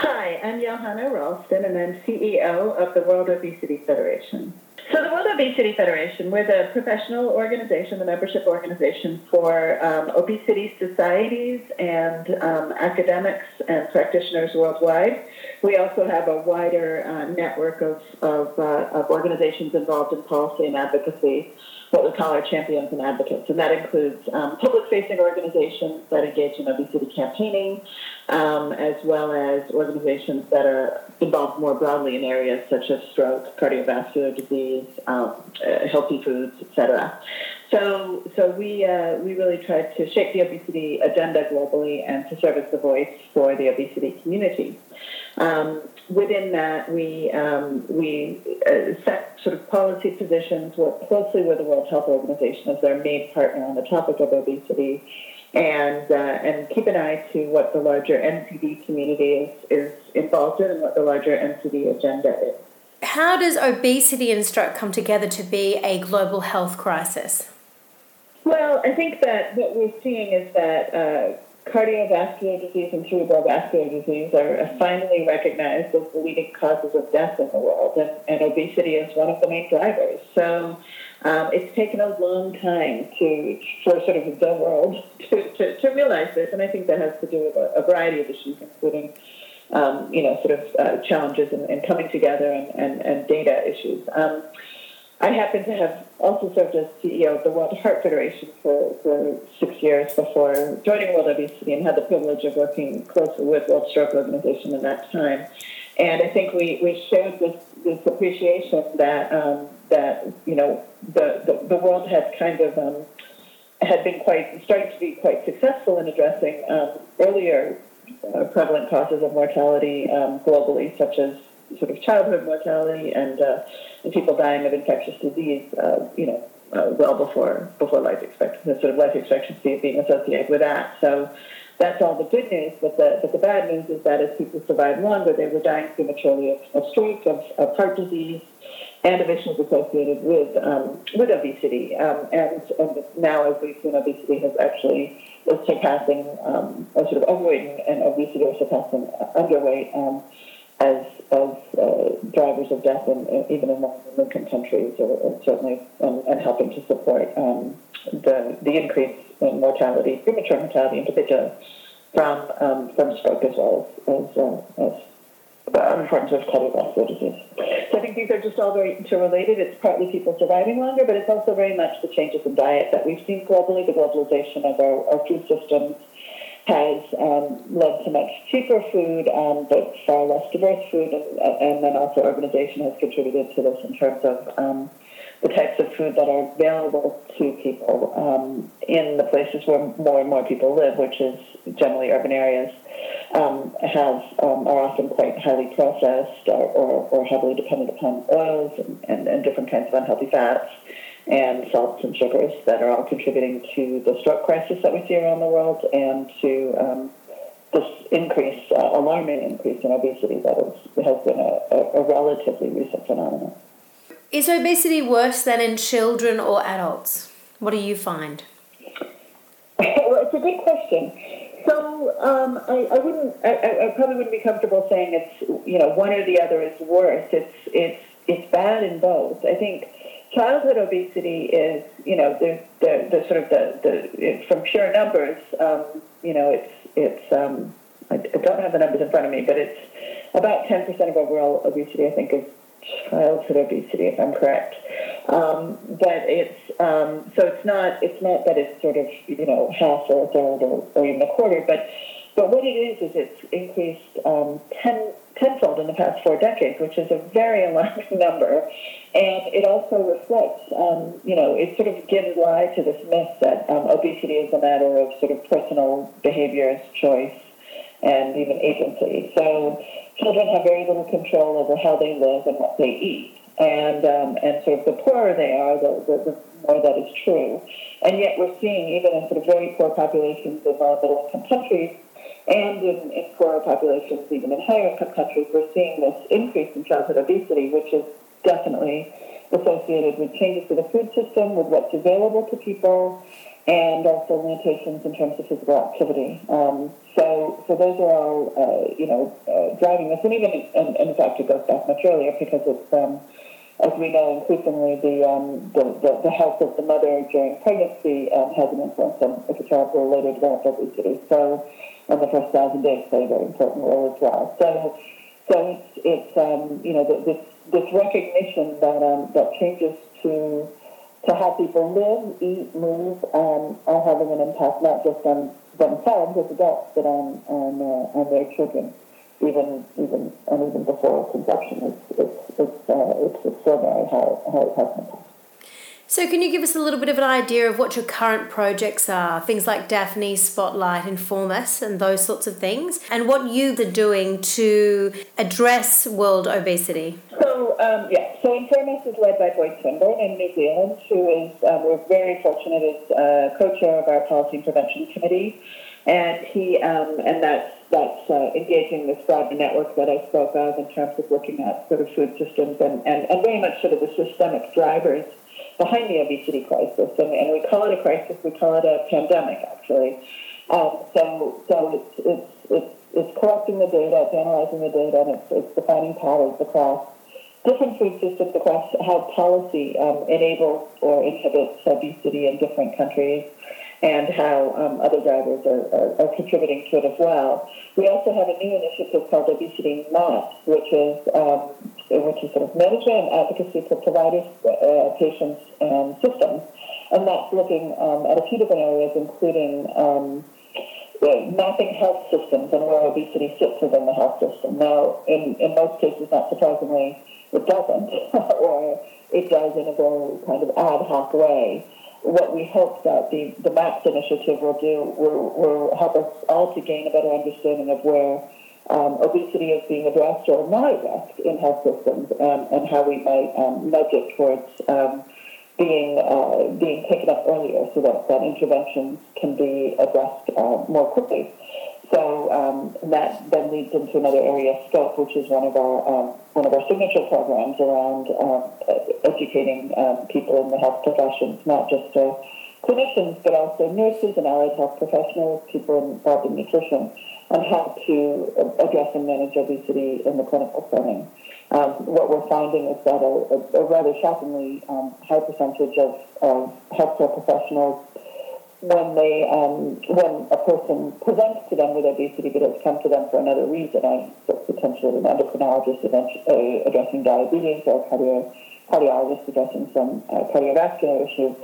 Hi, I'm Johanna Ralston, and I'm CEO of the World Obesity Federation. So the World Obesity Federation, we're the professional organization, the membership organization for obesity societies and academics and practitioners worldwide. We also have a wider network of organizations involved in policy and advocacy, what we call our champions and advocates. And that includes public-facing organizations that engage in obesity campaigning, as well as organizations that are involved more broadly in areas such as stroke, cardiovascular disease, healthy foods, etc. So we really try to shape the obesity agenda globally and to serve as the voice for the obesity community. Within that, we set sort of policy positions, work closely with the World Health Organization as their main partner on the topic of obesity, and keep an eye to what the larger NCD community is involved in and what the larger NCD agenda is. How does obesity and stroke come together to be a global health crisis? Well, I think that what we're seeing is that cardiovascular disease and cerebrovascular disease are finally recognized as the leading causes of death in the world, and obesity is one of the main drivers. So it's taken a long time for sort of the world to realize this, and I think that has to do with a variety of issues, including challenges in coming together and data issues. I happen to have also served as CEO of the World Heart Federation for 6 years before joining World Obesity, and had the privilege of working closely with World Stroke Organization in that time. And I think we shared this appreciation that the world had kind of had been starting to be quite successful in addressing earlier prevalent causes of mortality globally, such as sort of childhood mortality and people dying of infectious disease, well before life expectancy, sort of life expectancy being associated with that. So that's all the good news, but the bad news is that as people survived longer, they were dying prematurely of stroke, of heart disease, and of issues associated with obesity. And now, as we've seen, obesity is surpassing, or sort of overweight and obesity are surpassing underweight as drivers of death, even in Muslim countries, or certainly and helping to support the increase in mortality, premature mortality in particular, from stroke as well as other forms of cardiovascular disease. So I think these are just all very interrelated. It's partly people surviving longer, but it's also very much the changes in diet that we've seen globally. The globalization of our food systems has led to much cheaper food, but far less diverse food, and then also urbanization has contributed to this in terms of the types of food that are available to people in the places where more and more people live, which is generally urban areas, are often quite highly processed or heavily dependent upon oils and different kinds of unhealthy fats and salts and sugars that are all contributing to the stroke crisis that we see around the world, and to this alarming increase in obesity that has been a relatively recent phenomenon. Is obesity worse than in children or adults? What do you find? Well, it's a good question. So I probably wouldn't be comfortable saying it's one or the other is worse. It's bad in both. I think childhood obesity is the sort of the from pure numbers. It's I don't have the numbers in front of me, but it's about 10% of overall obesity, I think, is childhood obesity, if I'm correct. But it's so it's not that it's sort of half or a third or even a quarter, but what it is it's increased tenfold in the past 4 decades, which is a very alarming number, and it also reflects it sort of gives rise to this myth that obesity is a matter of sort of personal behaviors, choice, and even agency. So children have very little control over how they live and what they eat. And sort of the poorer they are, the more that is true. And yet we're seeing, even in sort of very poor populations in more middle-income countries, and in poorer populations, even in higher-income countries, we're seeing this increase in childhood obesity, which is definitely associated with changes to the food system, with what's available to people, and also limitations in terms of physical activity. So those are all, driving this. And even, and in fact, it goes back much earlier because it's, as we know, increasingly the health of the mother during pregnancy has an influence on if a child will later develop obesity. So, and the first 1,000 days play a very important role as well. So it's this recognition that changes to how people live, eat, move, are having an impact not just on themselves as adults, but on their children, even before conception. It's extraordinary how it has an impact. So can you give us a little bit of an idea of what your current projects are? Things like Daphne, Spotlight, Inform Us, and those sorts of things, and what you are doing to address world obesity. So Inform Us is led by Boyd Swinburne in New Zealand, who is, we're very fortunate, is co-chair of our Policy and Prevention Committee, and that's engaging this broader network that I spoke of in terms of looking at sort of food systems and very much sort of the systemic drivers behind the obesity crisis, and we call it a crisis. We call it a pandemic, actually. So it's collecting the data, it's analyzing the data, and it's defining patterns across different food systems, across how policy enables or inhibits obesity in different countries, and how other drivers are contributing to it as well. We also have a new initiative called Obesity Not, which is sort of management and advocacy for providers, patients, and systems. And that's looking at a few different areas, including mapping health systems and where obesity sits within the health system. Now, in most cases, not surprisingly, it doesn't, or it does in a very kind of ad hoc way. What we hope that the MAPS initiative will do will help us all to gain a better understanding of where obesity is being addressed or not addressed in health systems, and how we might nudge it towards being taken up earlier so that interventions can be addressed more quickly. So that then leads into another area, SCOPE, which is one of our signature programs around educating people in the health professions, not just clinicians, but also nurses and allied health professionals, people involved in nutrition, on how to address and manage obesity in the clinical setting. What we're finding is that a rather shockingly high percentage of healthcare professionals, when a person presents to them with obesity but has come to them for another reason, potentially an endocrinologist addressing diabetes or cardiologist addressing some cardiovascular issue,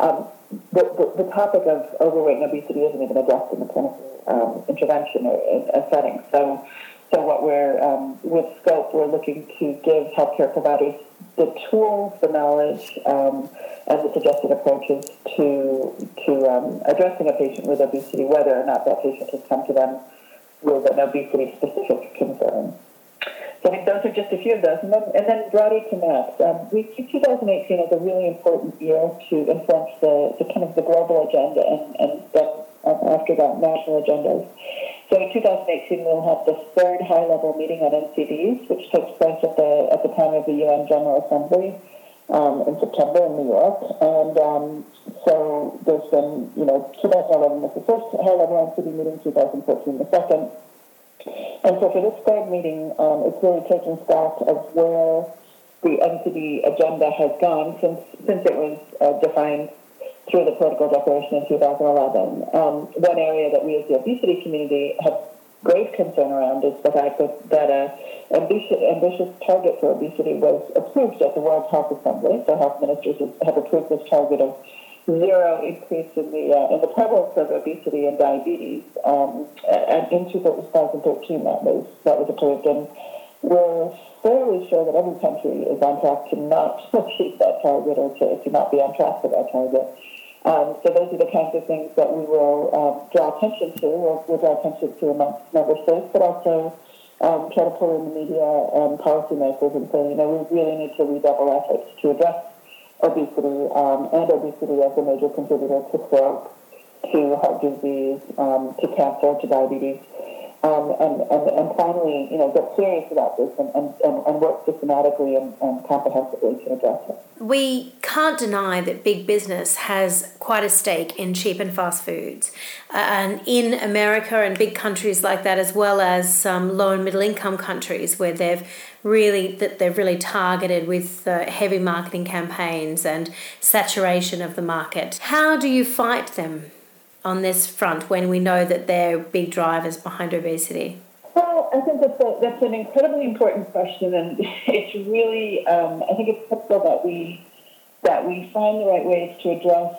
the topic of overweight and obesity isn't even addressed in the clinical intervention or setting. So what we're with SCOPE, we're looking to give healthcare providers the tools, the knowledge, and the suggested approaches to addressing a patient with obesity, whether or not that patient has come to them with an obesity-specific concern. So I think those are just a few of those. And then broader to MAPS. We see 2018 as a really important year to influence the kind of the global agenda and then after that, national agendas. So in 2018, we'll have the third high-level meeting on NCDs, which takes place at the time of the UN General Assembly in September in New York. And so there's been, 2011 was the first high-level NCD meeting, 2014 the second. And so for this third meeting, it's really taking stock of where the NCD agenda has gone since it was defined through the political declaration in 2011. One area that we as the obesity community have grave concern around is the fact that an ambitious target for obesity was approved at the World Health Assembly. So health ministers have approved this target of zero increase in the prevalence of obesity and diabetes. And in 2013, that was approved, and we're fairly sure that every country is on track to not achieve that target or to not be on track for that target. So those are the kinds of things that we will draw attention to. We'll draw attention to amongst member states, but also try to pull in the media and policymakers and say, we really need to redouble efforts to address obesity and obesity as a major contributor to stroke, to heart disease, to cancer, to diabetes. And finally, get serious about this and work systematically and comprehensively to address it. We can't deny that big business has quite a stake in cheap and fast foods. And in America and big countries like that, as well as some low and middle income countries where they've really targeted with heavy marketing campaigns and saturation of the market. How do you fight them on this front when we know that they're big drivers behind obesity? Well, I think that's an incredibly important question, and it's really I think it's critical that we find the right ways to address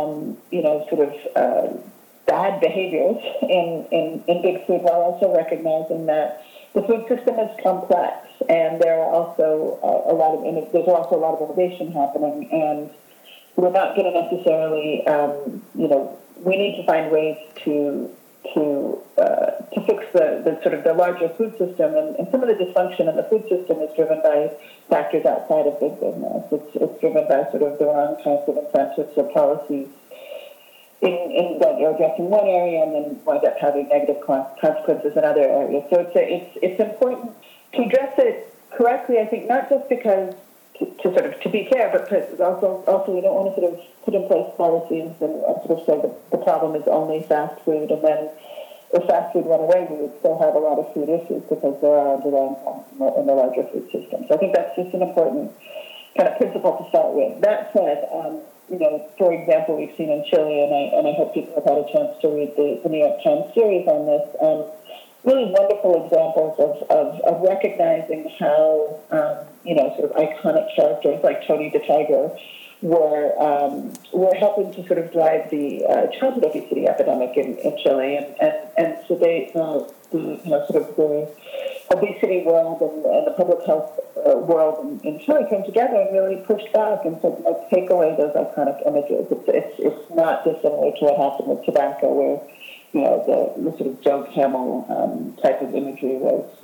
bad behaviors in big food, while also recognizing that the food system is complex, and there are also there's also a lot of innovation happening, and we're not going to necessarily we need to find ways to fix the sort of the larger food system, and some of the dysfunction in the food system is driven by factors outside of big business. It's driven by sort of the wrong kinds of incentives or policies in that you're addressing one area and then wind up having negative consequences in other areas. So it's important to address it correctly, I think, not just because to be fair, but also we don't want to sort of put in place policies and sort of say that the problem is only fast food, and then if fast food went away, we would still have a lot of food issues because there are underlying problems in the larger food system. So I think that's just an important kind of principle to start with. That said, for example, we've seen in Chile, and I hope people have had a chance to read the New York Times series on this, really wonderful examples of recognizing how, sort of iconic characters like Tony the Tiger were helping to sort of drive the childhood obesity epidemic in Chile. And so they, the obesity world and the public health world in Chile came together and really pushed back and said, let's take away those iconic images. It's not dissimilar to what happened with tobacco, where the sort of Joe Camel type of imagery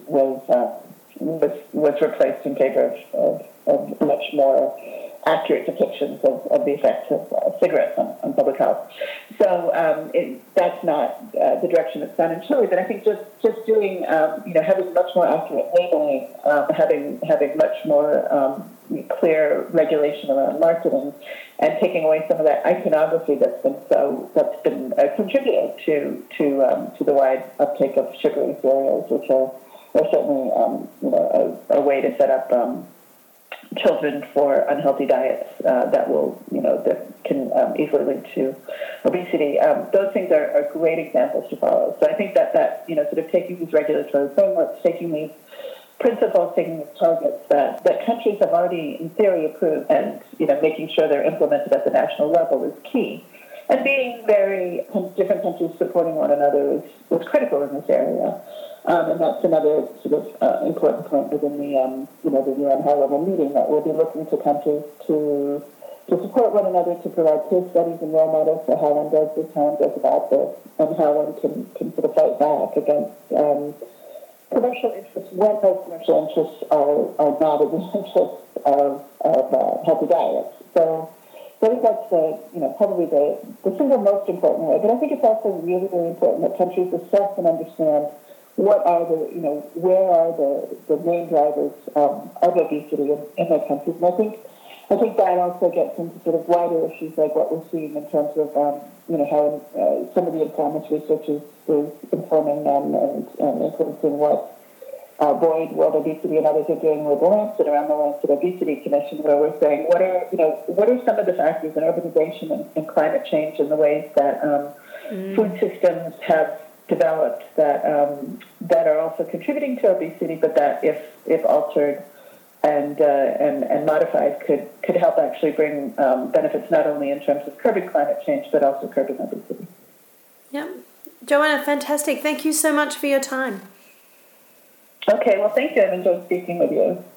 was replaced in favor of much more accurate depictions of the effects of cigarettes on public health. So that's not the direction it's done in Chile. But I think just doing having much more accurate labeling, having much more clear regulation around marketing, and taking away some of that iconography that's been a contributor to the wide uptake of sugary cereals, which are certainly a way to set up children for unhealthy diets that can easily lead to obesity. Those things are great examples to follow. So I think that sort of taking these regulatory frameworks, taking these principles, taking these targets that countries have already in theory approved, and making sure they're implemented at the national level is key. And being different countries supporting one another is critical in this area. And that's another sort of important point within the UN high-level meeting, that we'll be looking to countries to support one another, to provide case studies and role models for how one does this, how one goes about this, and how one can sort of fight back against commercial interests when those commercial interests are not in the interest of healthy diets. So I think that's probably the single most important way. But I think it's also really, really important that countries assess and understand where are the main drivers of obesity in their countries. And I think that also gets into sort of wider issues like what we're seeing in terms of how some of the informants research is informing them and influencing what Boyd, World Obesity, and others are doing with the Lancet, around the Lancet Obesity Commission, where we're saying what are some of the factors in urbanization and climate change and the ways that food systems have developed that are also contributing to obesity, but that if altered and modified could help actually bring benefits not only in terms of curbing climate change but also curbing obesity. Yep. Joanna, fantastic. Thank you so much for your time. Okay, well, thank you. I've enjoyed speaking with you.